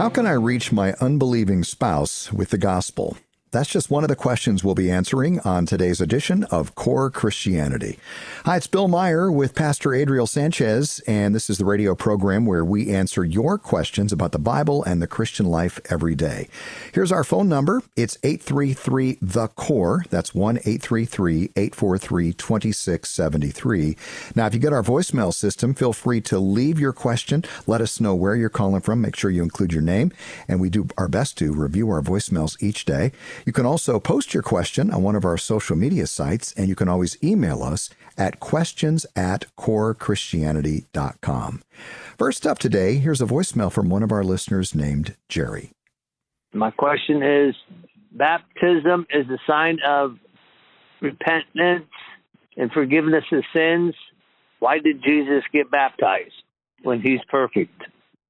How can I reach my unbelieving spouse with the gospel? That's just one of the questions we'll be answering on today's edition of Core Christianity. Hi, it's Bill Meyer with Pastor Adriel Sanchez, and this is the radio program where we answer your questions about the Bible and the Christian life every day. Here's our phone number. It's 833-THE-CORE. That's 1-833-843-2673. Now, if you get our voicemail system, feel free to leave your question. Let us know where you're calling from. Make sure you include your name, and we do our best to review our voicemails each day. You can also post your question on one of our social media sites, and you can always email us at questions@corechristianity.com. First up today, here's a voicemail from one of our listeners named Jerry. My question is, baptism is a sign of repentance and forgiveness of sins. Why did Jesus get baptized when he's perfect?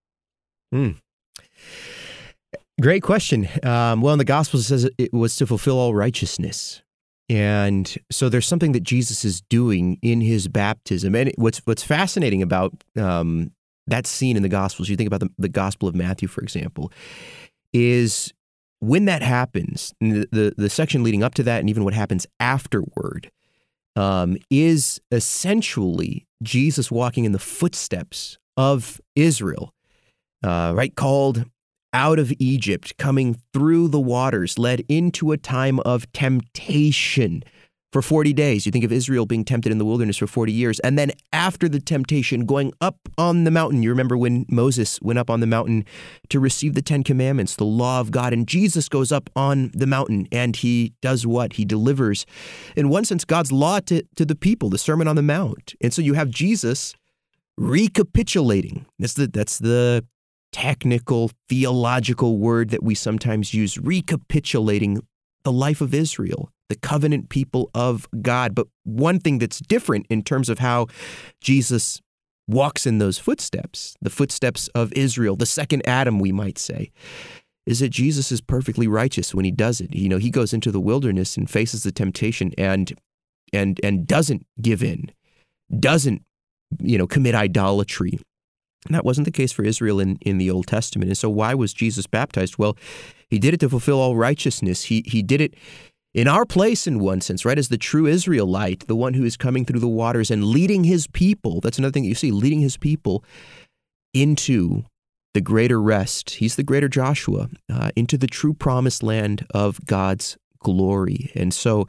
Great question. Well, in the Gospels, it says it was to fulfill all righteousness. And so there's something that Jesus is doing in his baptism. And what's fascinating about that scene in the Gospels, you think about the Gospel of Matthew, for example, is when that happens, the section leading up to that and even what happens afterward is essentially Jesus walking in the footsteps of Israel, right? Called out of Egypt, coming through the waters, led into a time of temptation for 40 days. You think of Israel being tempted in the wilderness for 40 years. And then after the temptation, going up on the mountain. You remember when Moses went up on the mountain to receive the 10 Commandments, the law of God. And Jesus goes up on the mountain and he does what? He delivers, in one sense, God's law to the people, the Sermon on the Mount. And so you have Jesus recapitulating. That's the technical, theological word that we sometimes use, recapitulating the life of Israel, the covenant people of God. But one thing that's different in terms of how Jesus walks in those footsteps, the footsteps of Israel, the second Adam, we might say, is that Jesus is perfectly righteous when he does it. You know, he goes into the wilderness and faces the temptation and doesn't give in, doesn't, commit idolatry. And that wasn't the case for Israel in the Old Testament. And so why was Jesus baptized? Well, he did it to fulfill all righteousness. He did it in our place in one sense, right? As the true Israelite, the one who is coming through the waters and leading his people. That's another thing that you see, leading his people into the greater rest. He's the greater Joshua, into the true promised land of God's glory. And so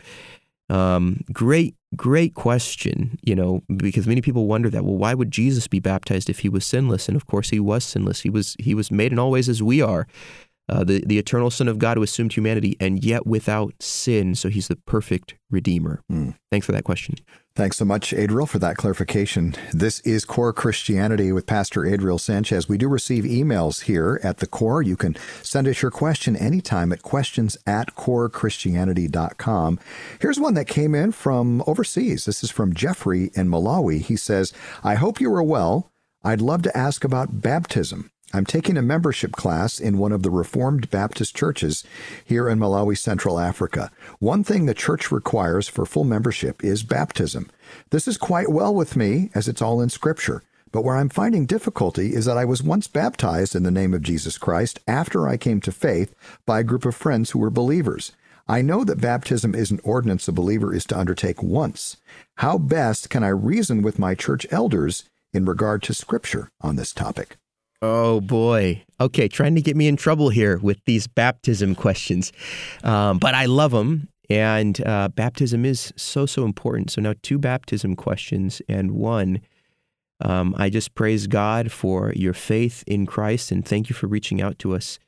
great question, because many people wonder that, well, why would Jesus be baptized if he was sinless? And of course, he was sinless. He was made in all ways as we are, the eternal Son of God who assumed humanity and yet without sin. So he's the perfect Redeemer. Thanks for that question. Thanks so much, Adriel, for that clarification. This is Core Christianity with Pastor Adriel Sanchez. We do receive emails here at the Core. You can send us your question anytime at questions@corechristianity.com. Here's one that came in from overseas. This is from Jeffrey in Malawi. He says, I hope you are well. I'd love to ask about baptism. I'm taking a membership class in one of the Reformed Baptist churches here in Malawi, Central Africa. One thing the church requires for full membership is baptism. This is quite well with me, as it's all in Scripture. But where I'm finding difficulty is that I was once baptized in the name of Jesus Christ after I came to faith by a group of friends who were believers. I know that baptism is an ordinance a believer is to undertake once. How best can I reason with my church elders in regard to Scripture on this topic? Oh, boy. Okay, trying to get me in trouble here with these baptism questions. But I love them, and baptism is so important. So now 2 baptism questions, and one, I just praise God for your faith in Christ, and thank you for reaching out to us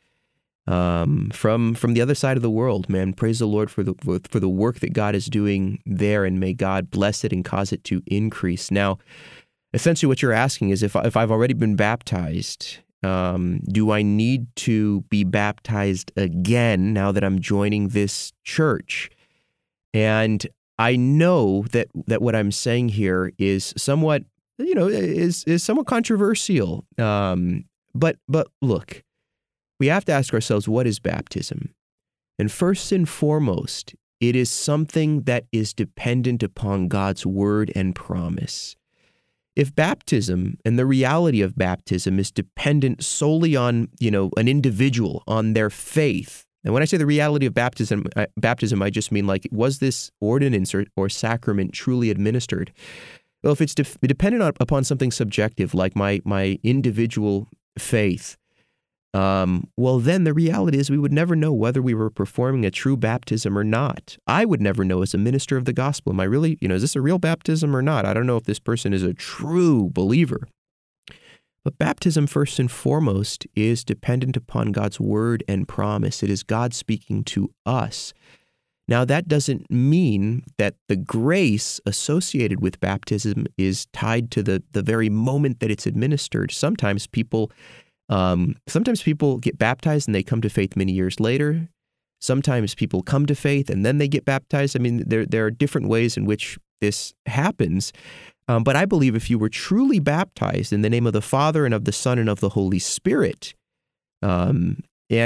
from the other side of the world, man. Praise the Lord for the work that God is doing there, and may God bless it and cause it to increase. Now, essentially what you're asking is if I've already been baptized, do I need to be baptized again now that I'm joining this church? And I know that what I'm saying here is somewhat, is somewhat controversial. But look, we have to ask ourselves, what is baptism? And first and foremost, it is something that is dependent upon God's word and promise. if baptism and the reality of baptism is dependent solely on, an individual, on their faith, and when I say the reality of baptism, I just mean like, was this ordinance or sacrament truly administered? Well, if it's dependent upon something subjective, like my individual faith, well, then the reality is we would never know whether we were performing a true baptism or not. I would never know as a minister of the gospel, am I really, is this a real baptism or not? I don't know if this person is a true believer. But baptism, first and foremost, is dependent upon God's word and promise. It is God speaking to us. Now, that doesn't mean that the grace associated with baptism is tied to the very moment that it's administered. Sometimes people get baptized and they come to faith many years later. Sometimes people come to faith and then they get baptized. I mean, there are different ways in which this happens. But I believe if you were truly baptized in the name of the Father and of the Son and of the Holy Spirit, and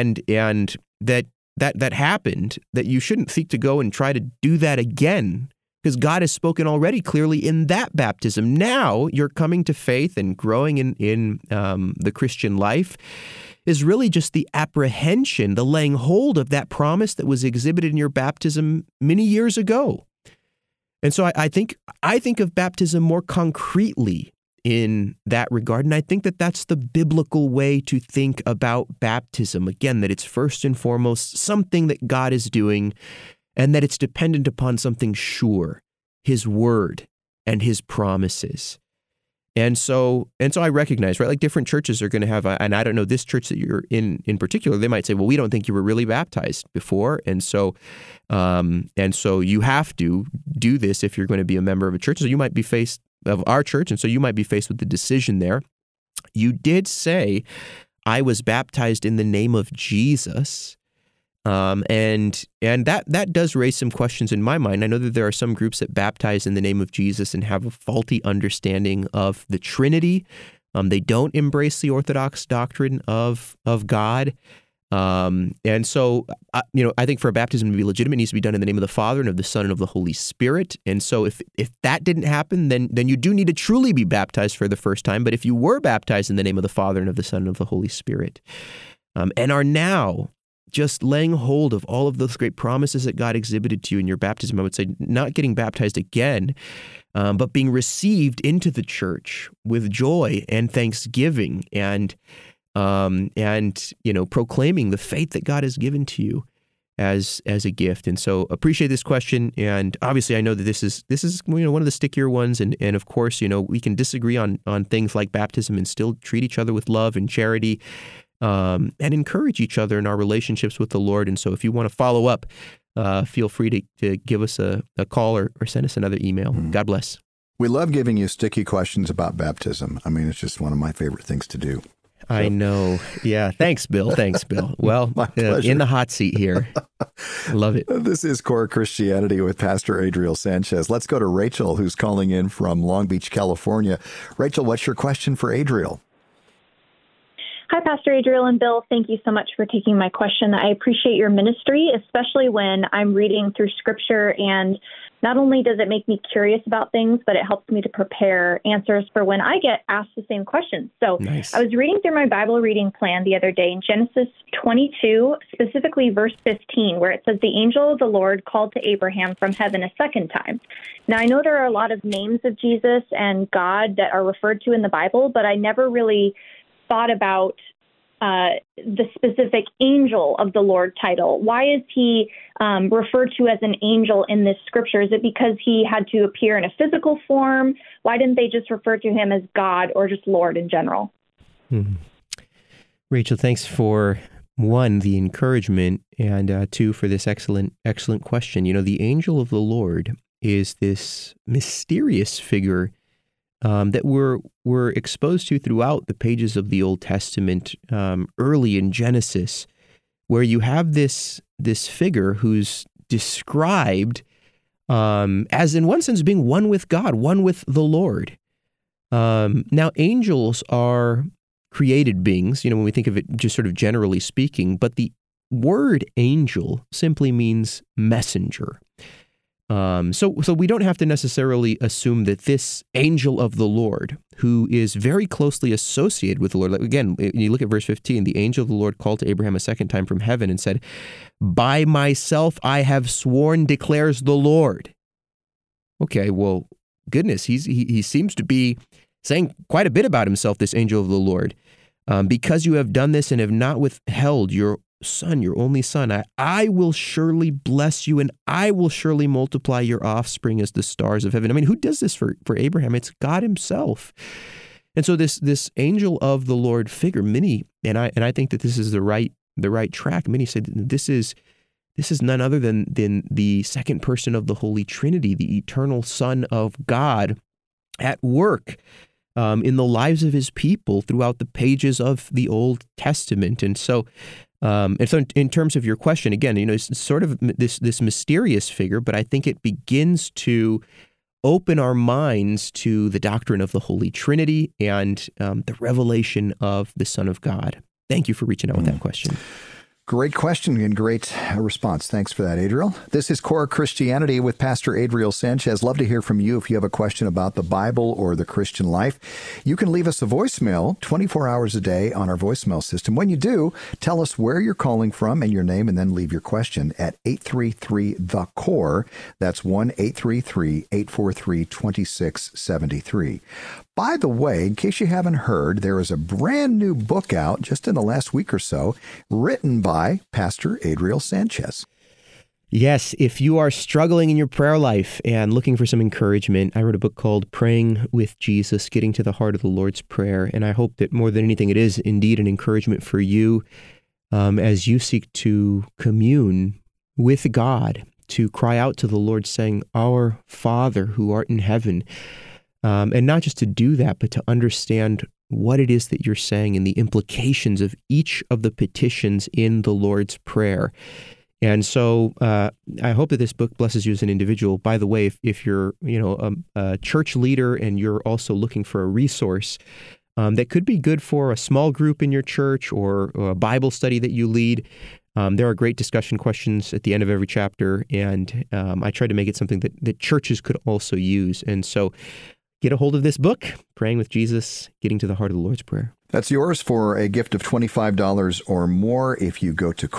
that happened, that you shouldn't seek to go and try to do that again, because God has spoken already clearly in that baptism. Now you're coming to faith and growing in the Christian life is really just the apprehension, the laying hold of that promise that was exhibited in your baptism many years ago. And so I think of baptism more concretely in that regard, and I think that that's the biblical way to think about baptism. Again, that it's first and foremost something that God is doing, and that it's dependent upon something sure, His word and His promises. And so I recognize, right, like different churches are going to have, and I don't know, this church that you're in particular, they might say, well, we don't think you were really baptized before. And so you have to do this if you're going to be a member of a church. So you might be faced of our church. And so you might be faced with the decision there. You did say, I was baptized in the name of Jesus. And that does raise some questions in my mind. I know that there are some groups that baptize in the name of Jesus and have a faulty understanding of the Trinity. They don't embrace the Orthodox doctrine of God. And so, I think for a baptism to be legitimate, it needs to be done in the name of the Father and of the Son and of the Holy Spirit. And so if that didn't happen, then you do need to truly be baptized for the first time. But if you were baptized in the name of the Father and of the Son and of the Holy Spirit, and are now just laying hold of all of those great promises that God exhibited to you in your baptism, I would say not getting baptized again, but being received into the church with joy and thanksgiving and proclaiming the faith that God has given to you as a gift. And so appreciate this question. And obviously I know that this is one of the stickier ones. And of course, we can disagree on things like baptism and still treat each other with love and charity. And encourage each other in our relationships with the Lord. And so if you want to follow up, feel free to give us a call or send us another email. God bless. We love giving you sticky questions about baptism. I mean, it's just one of my favorite things to do. I know. Yeah. Thanks, Bill. Well, in the hot seat here. Love it. This is Core Christianity with Pastor Adriel Sanchez. Let's go to Rachel, who's calling in from Long Beach, California. Rachel, what's your question for Adriel? Hi, Pastor Adriel and Bill. Thank you so much for taking my question. I appreciate your ministry, especially when I'm reading through Scripture, and not only does it make me curious about things, but it helps me to prepare answers for when I get asked the same questions. So nice. I was reading through my Bible reading plan the other day in Genesis 22, specifically verse 15, where it says, the angel of the Lord called to Abraham from heaven a second time. Now, I know there are a lot of names of Jesus and God that are referred to in the Bible, but I never really thought about the specific angel of the Lord title. Why is he referred to as an angel in this scripture? Is it because he had to appear in a physical form? Why didn't they just refer to him as God or just Lord in general? Rachel, thanks for, one, the encouragement, and two, for this excellent question. The angel of the Lord is this mysterious figure that we're exposed to throughout the pages of the Old Testament, early in Genesis, where you have this figure who's described as, in one sense, being one with God, one with the Lord. Now, angels are created beings, when we think of it just sort of generally speaking, but the word angel simply means messenger. So we don't have to necessarily assume that this angel of the Lord, who is very closely associated with the Lord, like, again, when you look at verse 15, the angel of the Lord called to Abraham a second time from heaven and said, "By myself I have sworn, declares the Lord." Okay, well, goodness, he seems to be saying quite a bit about himself, this angel of the Lord. Because you have done this and have not withheld your son, your only son, I will surely bless you, and I will surely multiply your offspring as the stars of heaven. I mean, who does this for Abraham? It's God himself. And so this angel of the Lord figure, many, and I think that this is the right track. Many said this is none other than the second person of the Holy Trinity, the eternal Son of God at work in the lives of his people throughout the pages of the Old Testament. And so in terms of your question, again, it's sort of this mysterious figure, but I think it begins to open our minds to the doctrine of the Holy Trinity and the revelation of the Son of God. Thank you for reaching out with that question. Great question and great response. Thanks for that, Adriel. This is Core Christianity with Pastor Adriel Sanchez. Love to hear from you if you have a question about the Bible or the Christian life. You can leave us a voicemail 24 hours a day on our voicemail system. When you do, tell us where you're calling from and your name, and then leave your question at 833-THE-CORE. That's 1-833-843-2673. By the way, in case you haven't heard, there is a brand new book out just in the last week or so, written by Pastor Adriel Sanchez. Yes, if you are struggling in your prayer life and looking for some encouragement, I wrote a book called Praying with Jesus, Getting to the Heart of the Lord's Prayer. And I hope that more than anything, it is indeed an encouragement for you as you seek to commune with God, to cry out to the Lord saying, "Our Father who art in heaven." And not just to do that, but to understand what it is that you're saying and the implications of each of the petitions in the Lord's Prayer. And so I hope that this book blesses you as an individual. By the way, if you're a church leader and you're also looking for a resource that could be good for a small group in your church or a Bible study that you lead, there are great discussion questions at the end of every chapter, and I try to make it something that churches could also use. And so get a hold of this book, Praying with Jesus, Getting to the Heart of the Lord's Prayer. That's yours for a gift of $25 or more if you go to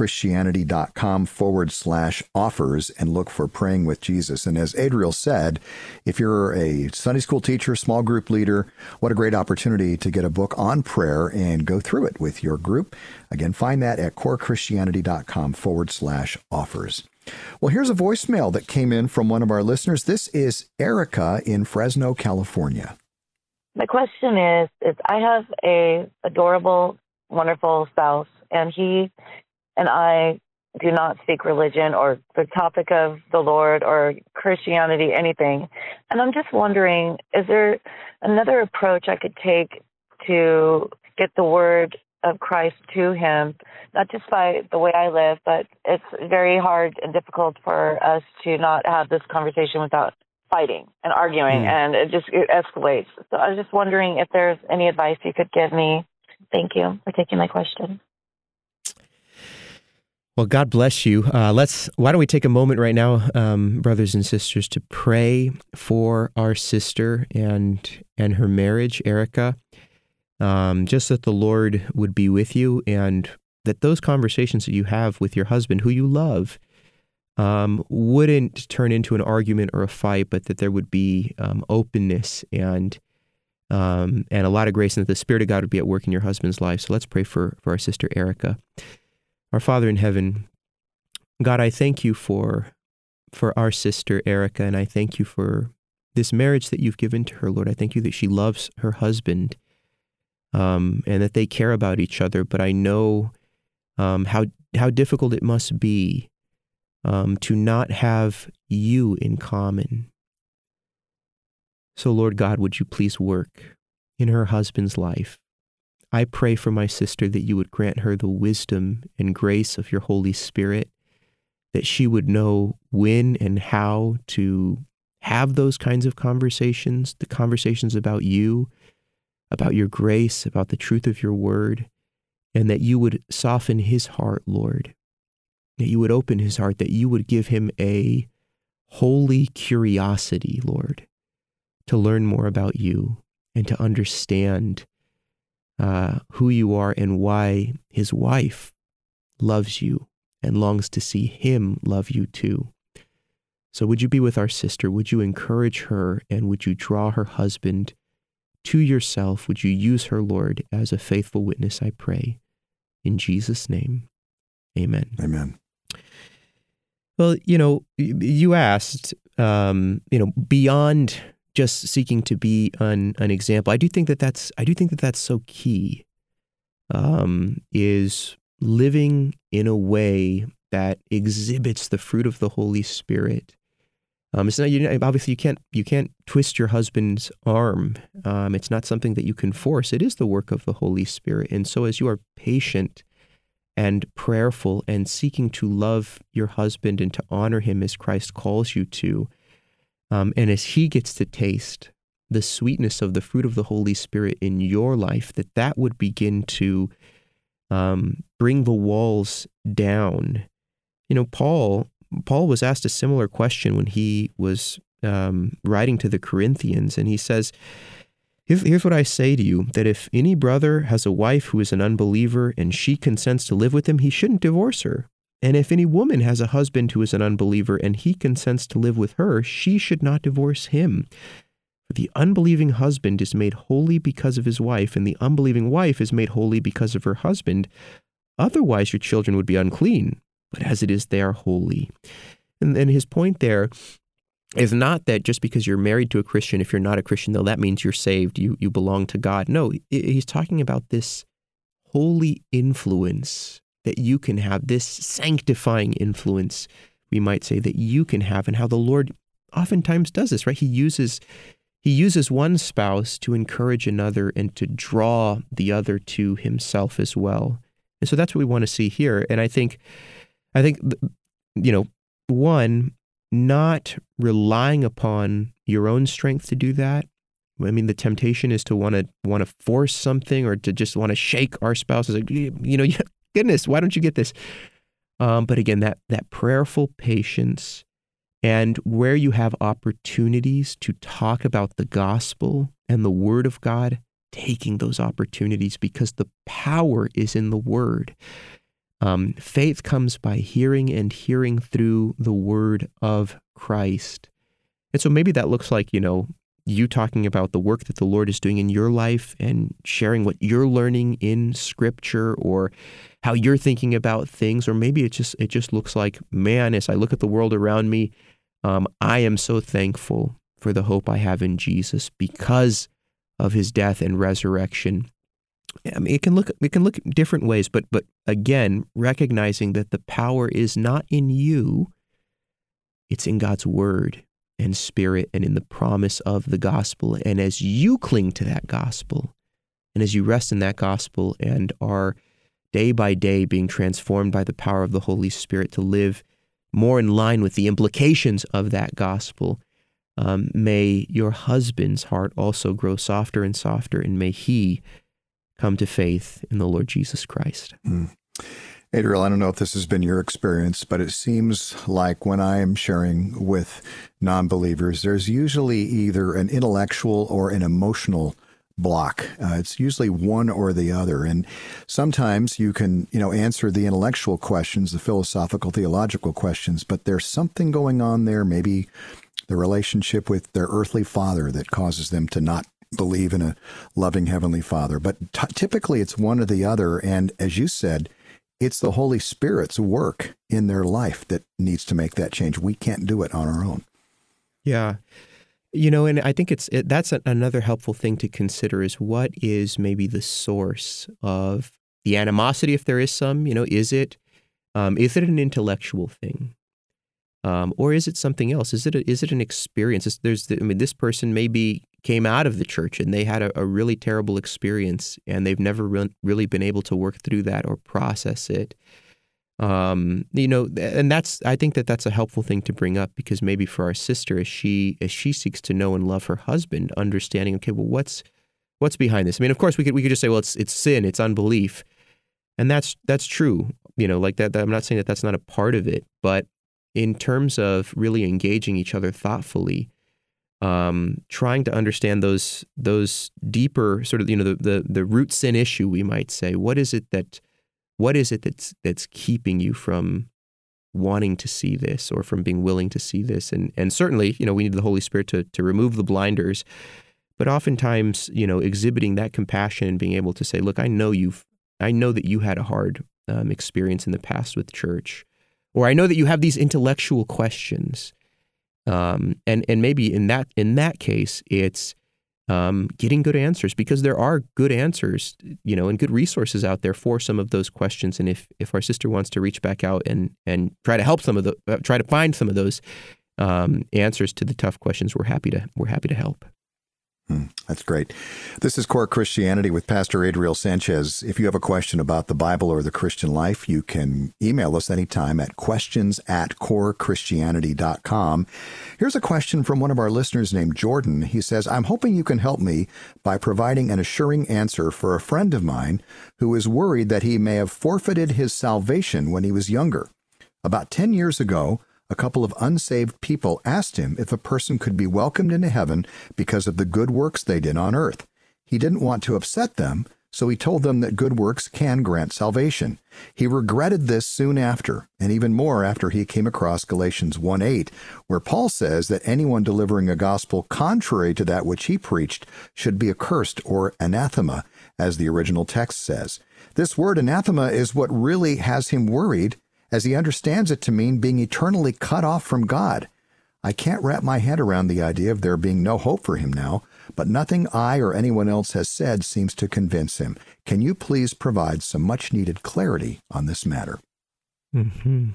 corechristianity.com/offers and look for Praying with Jesus. And as Adriel said, if you're a Sunday school teacher, small group leader, what a great opportunity to get a book on prayer and go through it with your group. Again, find that at corechristianity.com/offers. Well, here's a voicemail that came in from one of our listeners. This is Erica in Fresno, California. My question is I have a adorable, wonderful spouse, and he and I do not speak religion or the topic of the Lord or Christianity, anything. And I'm just wondering, is there another approach I could take to get the word of Christ to him, not just by the way I live, but it's very hard and difficult for us to not have this conversation without fighting and arguing, and it escalates. So I was just wondering if there's any advice you could give me. Thank you for taking my question. Well, God bless you. Why don't we take a moment right now, brothers and sisters, to pray for our sister and her marriage, Erica. Just that the Lord would be with you, and that those conversations that you have with your husband, who you love, wouldn't turn into an argument or a fight, but that there would be openness and a lot of grace, and that the Spirit of God would be at work in your husband's life. So let's pray for our sister Erica. Our Father in heaven, God, I thank you for our sister Erica, and I thank you for this marriage that you've given to her, Lord. I thank you that she loves her husband, and that they care about each other. But I know how difficult it must be to not have you in common. So, Lord God, would you please work in her husband's life? I pray for my sister that you would grant her the wisdom and grace of your Holy Spirit, that she would know when and how to have those kinds of conversations, the conversations about you, about your grace, about the truth of your word, and that you would soften his heart, Lord, that you would open his heart, that you would give him a holy curiosity, Lord, to learn more about you and to understand who you are and why his wife loves you and longs to see him love you too. So would you be with our sister? Would you encourage her, and would you draw her husband to yourself? Would you use her, Lord, as a faithful witness, I pray. In Jesus' name, amen. Amen. Well, you asked, beyond just seeking to be an example, I do think that that's so key, is living in a way that exhibits the fruit of the Holy Spirit. It's not, obviously you can't twist your husband's arm. It's not something that you can force. It is the work of the Holy Spirit. And so as you are patient and prayerful and seeking to love your husband and to honor him as Christ calls you to, and as he gets to taste the sweetness of the fruit of the Holy Spirit in your life, that would begin to bring the walls down. Paul was asked a similar question when he was writing to the Corinthians, and he says, here's what I say to you, that if any brother has a wife who is an unbeliever and she consents to live with him, he shouldn't divorce her. And if any woman has a husband who is an unbeliever and he consents to live with her, she should not divorce him. For the unbelieving husband is made holy because of his wife, and the unbelieving wife is made holy because of her husband. Otherwise your children would be unclean, but as it is, they are holy. And his point there is not that just because you're married to a Christian, if you're not a Christian, though, that means you're saved, you belong to God. No, he's talking about this holy influence that you can have, this sanctifying influence, we might say, that you can have, and how the Lord oftentimes does this, right? He uses one spouse to encourage another and to draw the other to himself as well. And so that's what we want to see here. And I think, one, not relying upon your own strength to do that. I mean, the temptation is to want to force something, or to just want to shake our spouse. Like, goodness, why don't you get this? But again, that prayerful patience, and where you have opportunities to talk about the gospel and the word of God, taking those opportunities, because the power is in the word. Faith comes by hearing, and hearing through the word of Christ. And so maybe that looks like, you talking about the work that the Lord is doing in your life and sharing what you're learning in Scripture, or how you're thinking about things. Or maybe it just looks like, man, as I look at the world around me, I am so thankful for the hope I have in Jesus because of his death and resurrection. I mean, it can look different ways, but again, recognizing that the power is not in you, it's in God's word and spirit, and in the promise of the gospel. And as you cling to that gospel, and as you rest in that gospel and are day by day being transformed by the power of the Holy Spirit to live more in line with the implications of that gospel, may your husband's heart also grow softer and softer, and may he come to faith in the Lord Jesus Christ. Adriel, I don't know if this has been your experience, but it seems like when I am sharing with non-believers, there's usually either an intellectual or an emotional block. It's usually one or the other. And sometimes you can, answer the intellectual questions, the philosophical, theological questions, but there's something going on there, maybe the relationship with their earthly father, that causes them to not believe in a loving heavenly Father. But typically it's one or the other. And as you said, it's the Holy Spirit's work in their life that needs to make that change. We can't do it on our own. Yeah. And I think that's another helpful thing to consider, is what is maybe the source of the animosity, if there is some. Is it an intellectual thing? Or is it something else? Is it an experience? This person maybe came out of the church and they had a really terrible experience, and they've never really been able to work through that or process it. And I think that's a helpful thing to bring up, because maybe for our sister, as she seeks to know and love her husband, understanding, okay, well, what's behind this? I mean, of course, we could just say, well, it's sin, it's unbelief, and that's true. Like that. I'm not saying that that's not a part of it, but in terms of really engaging each other thoughtfully, trying to understand those deeper sort of, the root sin issue, we might say. What is it that's keeping you from wanting to see this or from being willing to see this? And certainly, we need the Holy Spirit to remove the blinders, but oftentimes, exhibiting that compassion and being able to say, look, I know that you had a hard experience in the past with church, or I know that you have these intellectual questions. And maybe in that case, it's getting good answers, because there are good answers, and good resources out there for some of those questions. And if our sister wants to reach back out and try to help try to find some of those answers to the tough questions, we're happy to help. That's great. This is Core Christianity with Pastor Adriel Sanchez. If you have a question about the Bible or the Christian life, you can email us anytime at questions@corechristianity.com. Here's a question from one of our listeners named Jordan. He says, I'm hoping you can help me by providing an assuring answer for a friend of mine who is worried that he may have forfeited his salvation when he was younger. About 10 years ago, a couple of unsaved people asked him if a person could be welcomed into heaven because of the good works they did on earth. He didn't want to upset them, so he told them that good works can grant salvation. He regretted this soon after, and even more after he came across Galatians 1:8, where Paul says that anyone delivering a gospel contrary to that which he preached should be accursed, or anathema, as the original text says. This word anathema is what really has him worried, as he understands it to mean being eternally cut off from God. I can't wrap my head around the idea of there being no hope for him now, but nothing I or anyone else has said seems to convince him. Can you please provide some much-needed clarity on this matter? Mm-hmm.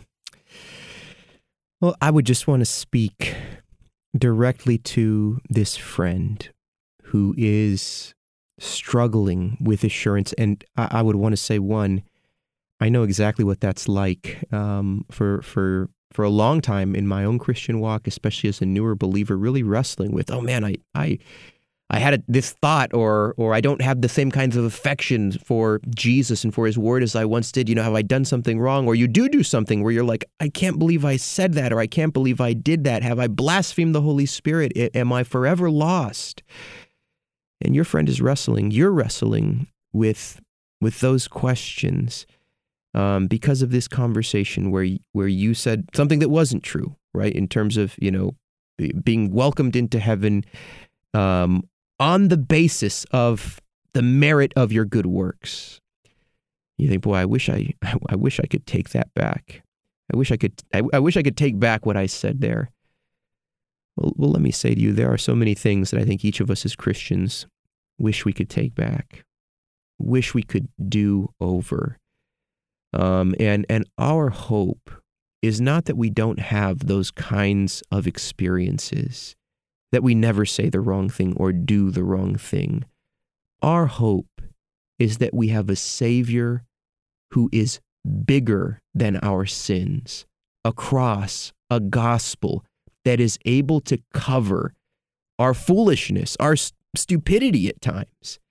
Well, I would just want to speak directly to this friend who is struggling with assurance, and I would want to say, one, I know exactly what that's like. For a long time in my own Christian walk, especially as a newer believer, really wrestling with, oh man, I had this thought, or I don't have the same kinds of affection for Jesus and for His Word as I once did. Have I done something wrong? Or you do something where you're like, I can't believe I said that, or I can't believe I did that. Have I blasphemed the Holy Spirit? Am I forever lost? And your friend is wrestling. You're wrestling with those questions. Because of this conversation where you said something that wasn't true, right? In terms of, being welcomed into heaven on the basis of the merit of your good works. You think, boy, I wish I could take that back. I wish I could take back what I said there. Well, let me say to you, there are so many things that I think each of us as Christians wish we could take back, wish we could do over. And our hope is not that we don't have those kinds of experiences, that we never say the wrong thing or do the wrong thing. Our hope is that we have a Savior who is bigger than our sins, a cross, a gospel that is able to cover our foolishness, our stupidity at times,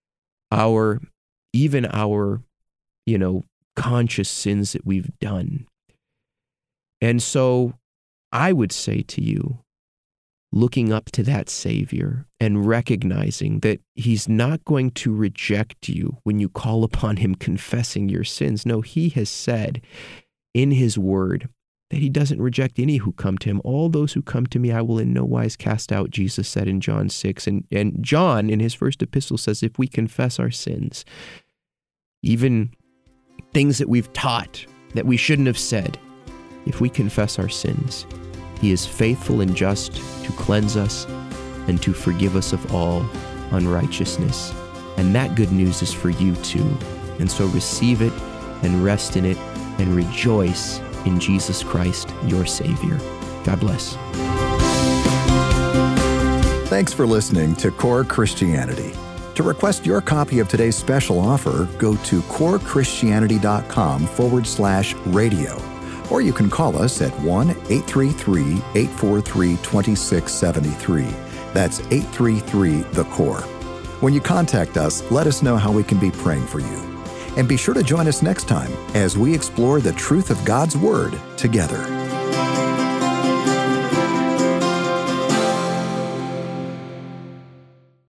even our conscious sins that we've done. And so I would say to you, looking up to that Savior and recognizing that He's not going to reject you when you call upon Him confessing your sins. No, He has said in His Word that He doesn't reject any who come to Him. All those who come to me, I will in no wise cast out, Jesus said in John 6. And John, in his first epistle, says if we confess our sins, even things that we've taught that we shouldn't have said, if we confess our sins, He is faithful and just to cleanse us and to forgive us of all unrighteousness. And that good news is for you too. And so receive it and rest in it and rejoice in Jesus Christ, your Savior. God bless. Thanks for listening to Core Christianity. To request your copy of today's special offer, go to corechristianity.com/radio. Or you can call us at 1-833-843-2673. That's 833-THE-CORE. When you contact us, let us know how we can be praying for you. And be sure to join us next time as we explore the truth of God's Word together.